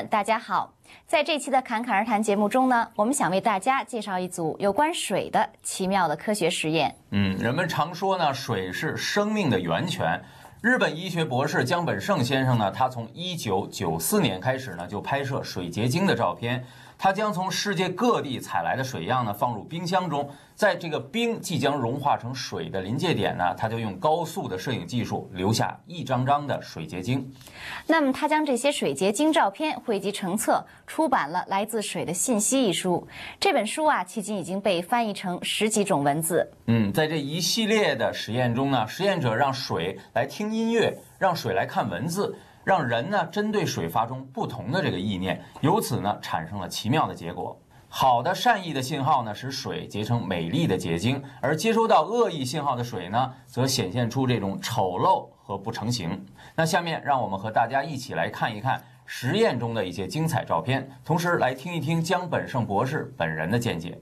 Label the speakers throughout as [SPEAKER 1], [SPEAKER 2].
[SPEAKER 1] 们，大家好！在这期的侃侃而谈节目中呢，我们想为大家介绍一组有关水的奇妙的科学实验。
[SPEAKER 2] 人们常说呢，水是生命的源泉。日本医学博士江本胜先生呢，他从1994年开始呢，就拍摄水结晶的照片。他将从世界各地采来的水样呢，放入冰箱中，在这个冰即将融化成水的临界点呢，他就用高速的摄影技术留下一张张的水结晶。
[SPEAKER 1] 那么他将这些水结晶照片汇集成册，出版了《来自水的信息》一书。这本书啊，迄今已经被翻译成10几种文字。
[SPEAKER 2] 在这一系列的实验中呢，实验者让水来听音乐，让水来看文字。让人呢针对水发出不同的这个意念，由此呢产生了奇妙的结果。好的善意的信号呢，使水结成美丽的结晶，而接收到恶意信号的水呢，则显现出这种丑陋和不成形。那下面让我们和大家一起来看一看实验中的一些精彩照片，同时来听一听江本胜博士本人的见解。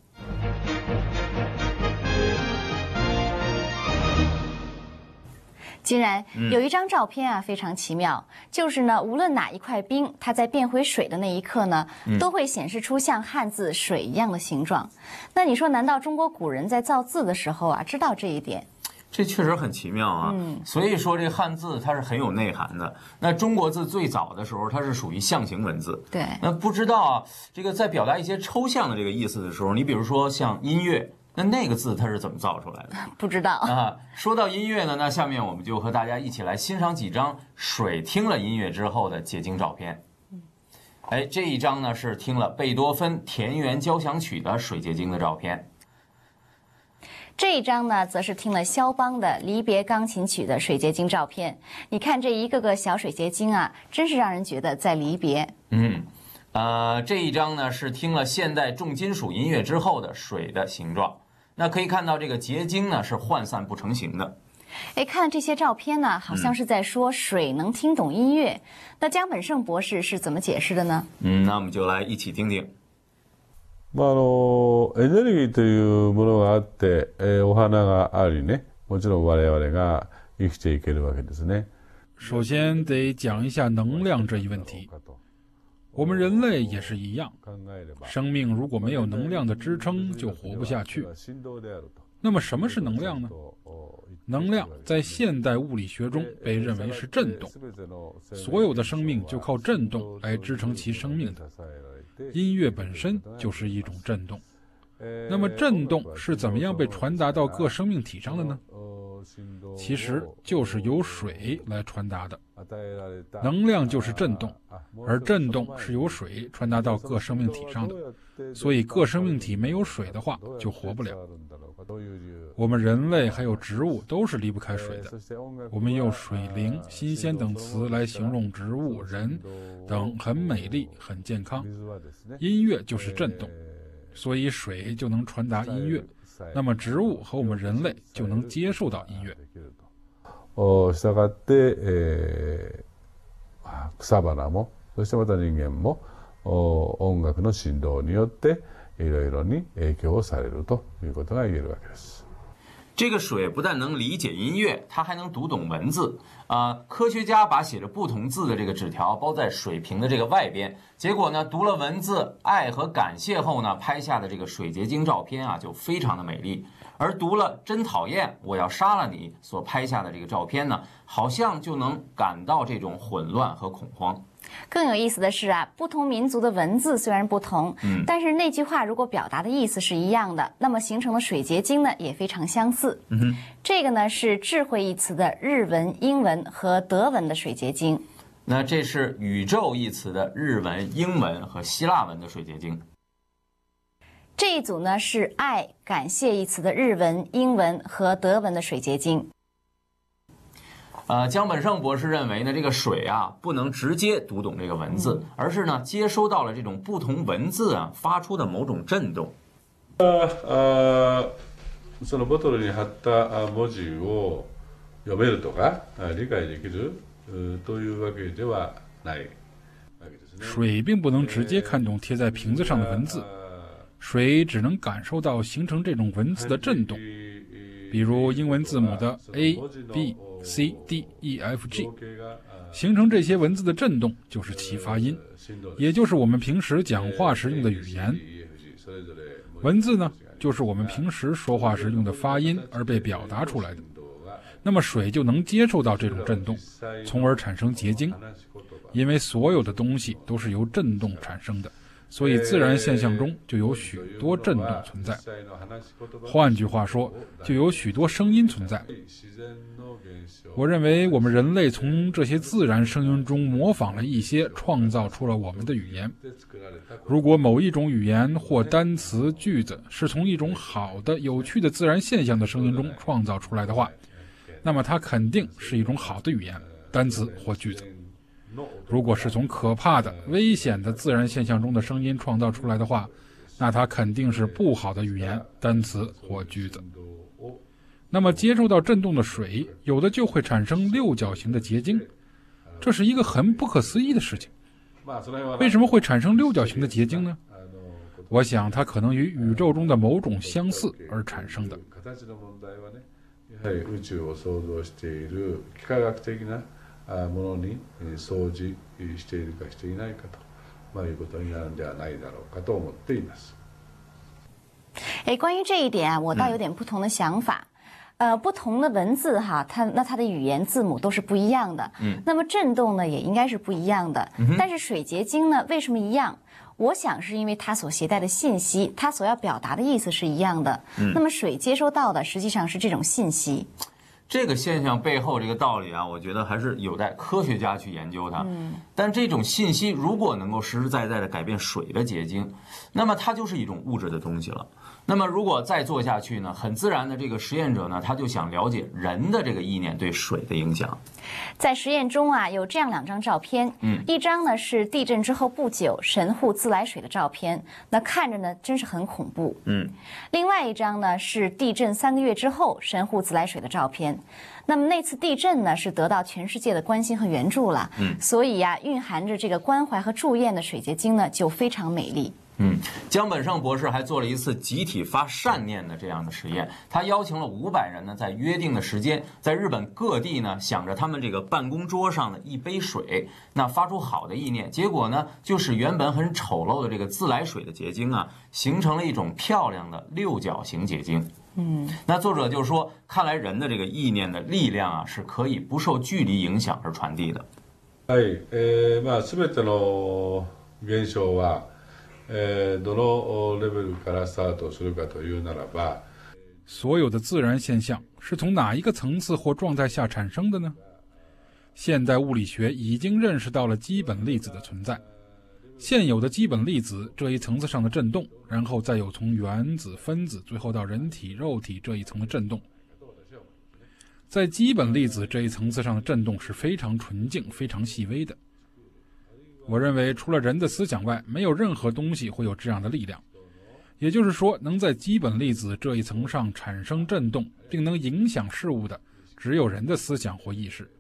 [SPEAKER 1] 竟然有一张照片啊，非常奇妙，就是呢，无论哪一块冰，它在变回水的那一刻呢，都会显示出像汉字水一样的形状。那你说，难道中国古人在造字的时候啊，知道这一点？
[SPEAKER 2] 这确实很奇妙啊！所以说这汉字它是很有内涵的。那中国字最早的时候，它是属于象形文字。
[SPEAKER 1] 对。
[SPEAKER 2] 那不知道啊，这个在表达一些抽象的这个意思的时候，你比如说像音乐。那个字它是怎么造出来的？
[SPEAKER 1] 不知道
[SPEAKER 2] 啊。说到音乐呢，那下面我们就和大家一起来欣赏几张水听了音乐之后的结晶照片。这一张呢是听了贝多芬《田园交响曲》的水结晶的照片。
[SPEAKER 1] 这一张呢，则是听了肖邦的《离别钢琴曲》的水结晶照片。你看这一个个小水结晶啊，真是让人觉得在离别。
[SPEAKER 2] 这一张呢是听了现代重金属音乐之后的水的形状。那可以看到这个结晶呢是涣散不成形的。
[SPEAKER 1] 看这些照片呢，好像是在说水能听懂音乐。那江本胜博士是怎么解释的呢？
[SPEAKER 2] 那我们就来一起听听。
[SPEAKER 3] エネルギーというものがあって、お花がありね、もちろん我々が生きていけるわけですね。
[SPEAKER 4] 首先得讲一下能量这一问题。我们人类也是一样，生命如果没有能量的支撑，就活不下去。那么什么是能量呢？能量在现代物理学中被认为是振动，所有的生命就靠振动来支撑其生命的。音乐本身就是一种振动。那么振动是怎么样被传达到各生命体上的呢？其实就是由水来传达的。能量就是振动，而振动是由水传达到各生命体上的，所以各生命体没有水的话就活不了。我们人类还有植物都是离不开水的。我们用水灵、新鲜等词来形容植物、人等很美丽、很健康。音乐就是振动，所以水就能传达音乐，那么植物和我们人类就能接受到音乐。
[SPEAKER 3] したがって、草花もそしてまた人間も音楽の振動によっていろいろに影響をされるということが言えるわけです。
[SPEAKER 2] 这个水不但能理解音乐，它还能读懂文字。科学家把写着不同字的这个纸条包在水瓶的这个外边，结果呢，读了文字爱和感谢后呢，拍下的这个水结晶照片啊，就非常的美丽。而读了真讨厌，我要杀了你所拍下的这个照片呢，好像就能感到这种混乱和恐慌。
[SPEAKER 1] 更有意思的是啊，不同民族的文字虽然不同，但是那句话如果表达的意思是一样的，那么形成的水结晶呢也非常相似。这个呢是智慧一词的日文、英文和德文的水结晶。
[SPEAKER 2] 那这是宇宙一词的日文、英文和希腊文的水结晶。
[SPEAKER 1] 这一组呢是爱、感谢一词的日文、英文和德文的水结晶。
[SPEAKER 2] 江本胜博士认为呢，这个水啊不能直接读懂这个文字，而是呢接收到了这种不同文字啊发出的某种震动。
[SPEAKER 3] そのボトルに貼った文字を読めるとか理解できるというわけではないわけですね。
[SPEAKER 4] 水并不能直接看懂贴在瓶子上的文字，水只能感受到形成这种文字的震动。比如英文字母的 A、B、 C D E F G， 形成这些文字的振动就是其发音，也就是我们平时讲话时用的语言。文字呢，就是我们平时说话时用的发音而被表达出来的。那么水就能接受到这种振动，从而产生结晶。因为所有的东西都是由振动产生的，所以自然现象中就有许多振动存在。换句话说，就有许多声音存在。我认为我们人类从这些自然声音中模仿了一些，创造出了我们的语言。如果某一种语言或单词、句子是从一种好的、有趣的自然现象的声音中创造出来的话，那么它肯定是一种好的语言、单词或句子。如果是从可怕的、危险的自然现象中的声音创造出来的话，那它肯定是不好的语言、单词或句子。那么接受到振动的水，有的就会产生六角形的结晶，这是一个很不可思议的事情。为什么会产生六角形的结晶呢？我想它可能与宇宙中的某种相似而产生的。
[SPEAKER 3] やはり宇宙を創造している幾何学的なものに相似しているかしていないかということになるんではないだろうかと思っています。
[SPEAKER 1] 关于这一点啊，我倒有点不同的想法。不同的文字哈，它的语言字母都是不一样的。那么振动呢，也应该是不一样的。但是水结晶呢，为什么一样？我想是因为它所携带的信息，它所要表达的意思是一样的。那么水接收到的实际上是这种信息。
[SPEAKER 2] 这个现象背后这个道理啊，我觉得还是有待科学家去研究它。但这种信息如果能够实实在在的改变水的结晶，那么它就是一种物质的东西了。那么如果再做下去呢，很自然的这个实验者呢，他就想了解人的这个意念对水的影响。
[SPEAKER 1] 在实验中啊，有这样2张照片，一张呢是地震之后不久神户自来水的照片，那看着呢真是很恐怖。另外一张呢是地震3个月之后神户自来水的照片。那么那次地震呢是得到全世界的关心和援助了，所以呀，蕴含着这个关怀和祝愿的水结晶呢就非常美丽。
[SPEAKER 2] 江本胜博士还做了一次集体发善念的这样的实验，他邀请了500人呢，在约定的时间，在日本各地呢，想着他们这个办公桌上的一杯水，那发出好的意念，结果呢，就使原本很丑陋的这个自来水的结晶啊，形成了一种漂亮的六角形结晶。那作者就说，看来人的这个意念的力量啊，是可以不受距离影响而传递的。
[SPEAKER 3] はい、全ての現象はどのレベルからスタートするかというならば，
[SPEAKER 4] 所有的自然现象是从哪一个层次或状态下产生的呢？现代物理学已经认识到了基本粒子的存在。现有的基本粒子这一层次上的振动，然后再有从原子、分子，最后到人体、肉体这一层的振动。在基本粒子这一层次上的振动是非常纯净、非常细微的。我认为除了人的思想外，没有任何东西会有这样的力量。也就是说，能在基本粒子这一层上产生振动，并能影响事物的，只有人的思想或意识。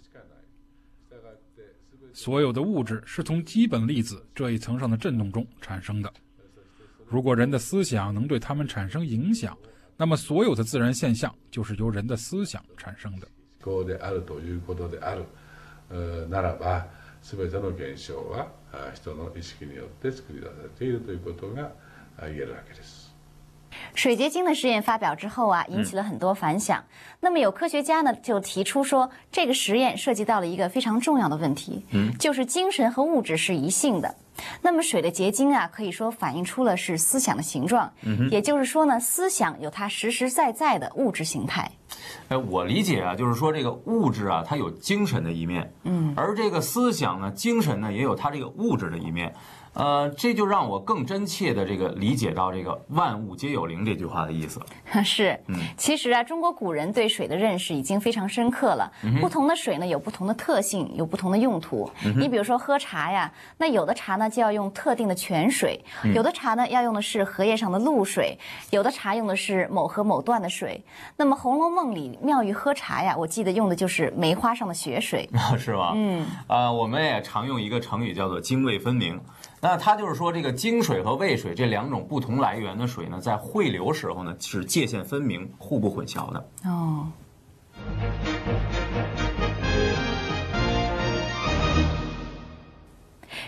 [SPEAKER 4] 所有的物质是从基本粒子这一层上的振动中产生的。如果人的思想能对它们产生影响，那么所有的自然现象就是由人的思想产生的。
[SPEAKER 3] であるということであるならば、全ての現象は人の意識によって作り出されているということが言えるわけです。
[SPEAKER 1] 水结晶的实验发表之后啊，引起了很多反响。那么有科学家呢就提出说，这个实验涉及到了一个非常重要的问题，就是精神和物质是一性的。那么水的结晶啊，可以说反映出了是思想的形状，也就是说呢，思想有它实实在在的物质形态。
[SPEAKER 2] 我理解啊，就是说这个物质啊，它有精神的一面，而这个思想呢，精神呢也有它这个物质的一面。这就让我更真切的这个理解到这个万物皆有灵这句话的意思。
[SPEAKER 1] 是，其实啊，中国古人对水的认识已经非常深刻了。不同的水呢有不同的特性，有不同的用途。你比如说喝茶呀，那有的茶呢就要用特定的泉水，有的茶呢要用的是荷叶上的露水，有的茶用的是某河某段的水。那么《红楼梦》里妙玉喝茶呀，我记得用的就是梅花上的雪水，
[SPEAKER 2] 是吧？我们也常用一个成语叫做泾渭分明。那它就是说，这个泾水和渭水这2种不同来源的水呢，在汇流时候呢，是界限分明、互不混淆的。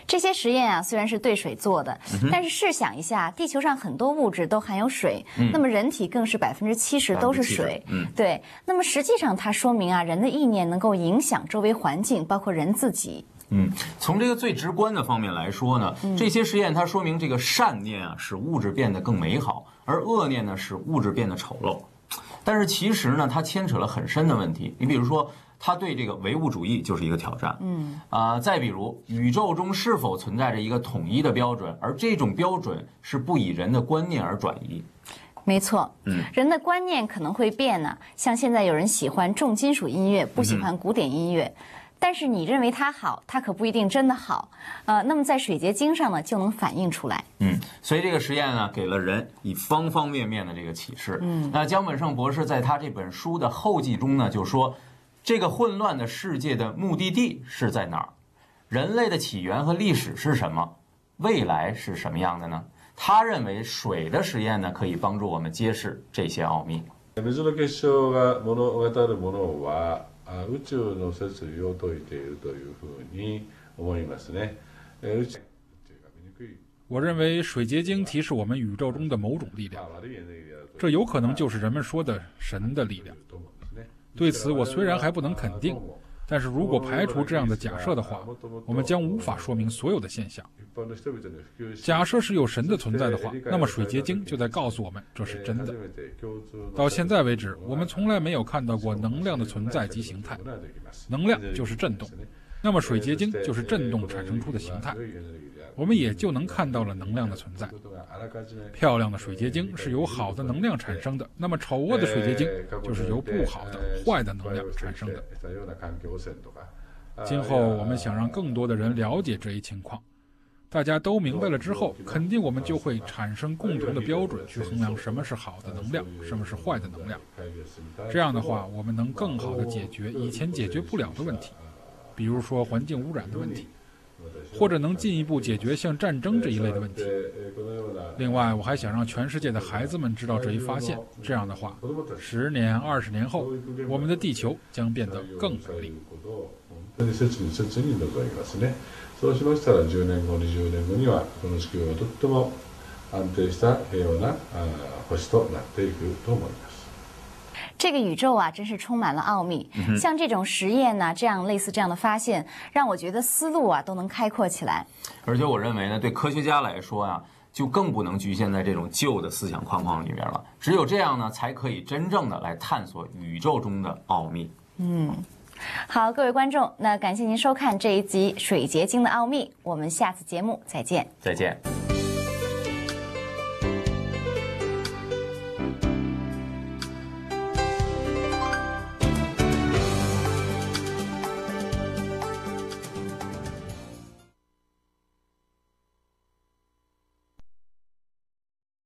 [SPEAKER 1] 这些实验啊，虽然是对水做的，但是试想一下，地球上很多物质都含有水，那么人体更是70%都是水。对。那么实际上它说明啊，人的意念能够影响周围环境，包括人自己。
[SPEAKER 2] 从这个最直观的方面来说呢，这些实验它说明这个善念啊使物质变得更美好，而恶念呢使物质变得丑陋。但是其实呢，它牵扯了很深的问题。你比如说，它对这个唯物主义就是一个挑战。再比如，宇宙中是否存在着一个统一的标准，而这种标准是不以人的观念而转移。
[SPEAKER 1] 没错，人的观念可能会变呢。像现在有人喜欢重金属音乐，不喜欢古典音乐。但是你认为它好，它可不一定真的好。那么在水结晶上呢，就能反映出来。
[SPEAKER 2] 所以这个实验呢，给了人以方方面面的这个启示。那江本胜博士在他这本书的后记中呢，就说这个混乱的世界的目的地是在哪儿？人类的起源和历史是什么？未来是什么样的呢？他认为水的实验呢，可以帮助我们揭示这些奥秘。
[SPEAKER 3] 水の結晶が物語るものは宇宙の摂理を説いているというふうに思いますね。
[SPEAKER 4] 我认为水结晶提示我们宇宙中的某种力量，这有可能就是人们说的神的力量。对此我虽然还不能肯定，但是如果排除这样的假设的话，我们将无法说明所有的现象。假设是有神的存在的话，那么水结晶就在告诉我们这是真的。到现在为止，我们从来没有看到过能量的存在及形态。能量就是振动，那么水结晶就是振动产生出的形态，我们也就能看到了能量的存在。漂亮的水结晶是由好的能量产生的，那么丑恶的水结晶就是由不好的坏的能量产生的。今后我们想让更多的人了解这一情况，大家都明白了之后，肯定我们就会产生共同的标准去衡量什么是好的能量，什么是坏的能量。这样的话，我们能更好地解决以前解决不了的问题，比如说环境污染的问题，或者能进一步解决像战争这一类的问题。另外，我还想让全世界的孩子们知道这一发现，这样的话，10年、20年后，我们的地球将变得更美丽。
[SPEAKER 3] そうしましたら10年後、20年後にはこの地球はとっても安定した平和な星となっていくと思います。
[SPEAKER 1] 这个宇宙啊，真是充满了奥秘。像这种实验呢，类似这样的发现，让我觉得思路啊都能开阔起来。
[SPEAKER 2] 而且我认为呢，对科学家来说啊，就更不能局限在这种旧的思想框框里面了。只有这样呢，才可以真正的来探索宇宙中的奥秘。
[SPEAKER 1] 好，各位观众，那感谢您收看这一集《水结晶的奥秘》，我们下次节目再见。
[SPEAKER 2] 再见。